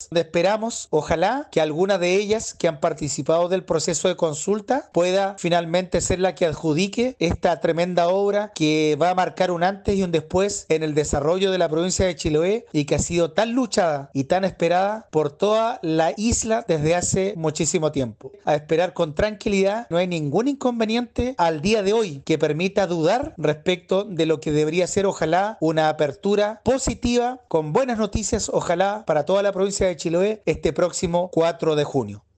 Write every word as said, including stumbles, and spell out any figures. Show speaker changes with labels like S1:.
S1: esperamos, ojalá, que alguna de ellas que han participado del proceso de consulta pueda finalmente ser la que adjudique esta tremenda obra que va a marcar un antes y un después en el desarrollo de la provincia de Chiloé y que ha sido tan luchada y tan esperada por toda la isla desde hace muchísimo tiempo. A esperar con tranquilidad, no hay ningún inconveniente al día de hoy que permita dudar respecto de lo que debería ser, ojalá, una apertura positiva con buenas noticias, ojalá, para toda la provincia de Chiloé este próximo cuatro de junio.